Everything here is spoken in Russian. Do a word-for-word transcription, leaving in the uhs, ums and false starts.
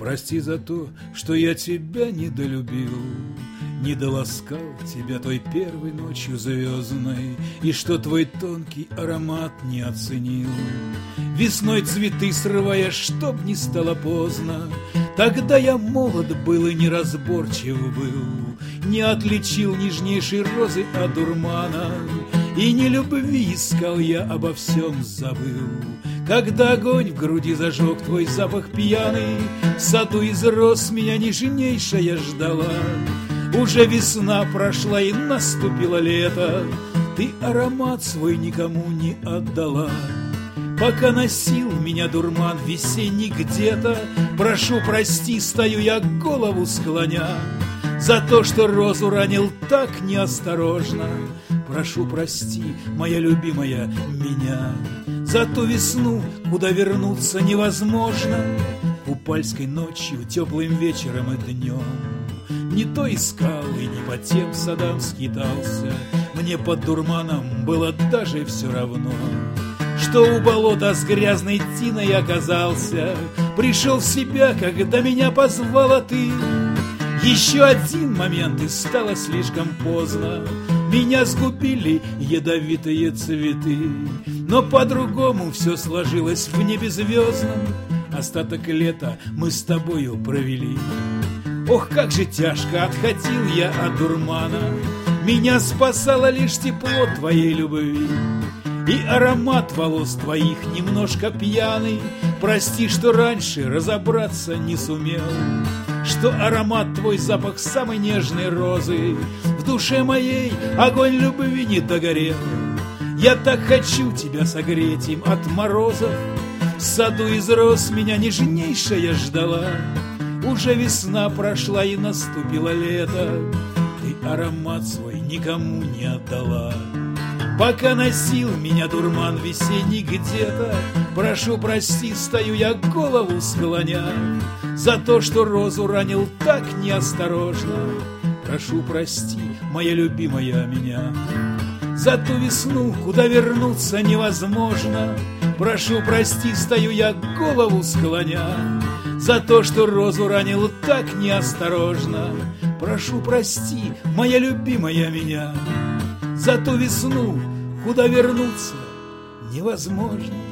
Прости за то, что я тебя недолюбил, не доласкал тебя той первой ночью звездной, и что твой тонкий аромат не оценил. Весной цветы срывая, чтоб не стало поздно, тогда я молод был и неразборчив был, не отличил нежнейшей розы от дурмана, и не любви искал я, обо всем забыл. Когда огонь в груди зажег твой запах пьяный, в саду из роз меня нежнейшая ждала. Уже весна прошла и наступило лето, ты аромат свой никому не отдала. Пока носил меня дурман весенний где-то, прошу прости, стою я голову склоня, за то, что розу ранил так неосторожно. Прошу прости, моя любимая, меня за ту весну, куда вернуться невозможно. Купальской ночью, теплым вечером и днем не то искал и не по тем садам скитался. Мне под дурманом было даже все равно, что у болота с грязной тиной оказался. Пришел в себя, когда меня позвала ты. Еще один момент, и стало слишком поздно. Меня сгубили ядовитые цветы, но по-другому все сложилось в небе звездном. Остаток лета мы с тобою провели. Ох, как же тяжко отходил я от дурмана, меня спасало лишь тепло твоей любви и аромат волос твоих немножко пьяный. Прости, что раньше разобраться не сумел, что аромат твой запах самой нежной розы в душе моей огонь любви не догорел. Я так хочу тебя согреть им от морозов, в саду из роз меня нежнейшая ждала. Уже весна прошла и наступило лето, ты аромат свой никому не отдала. Пока носил меня дурман весенний где-то, прошу прости, стою я голову склоня, за то, что розу ранил так неосторожно. Прошу прости, моя любимая, меня за ту весну, куда вернуться невозможно. Прошу прости, стою я голову склоня, за то, что розу ранил так неосторожно. Прошу прости, моя любимая, меня за ту весну, куда вернуться невозможно.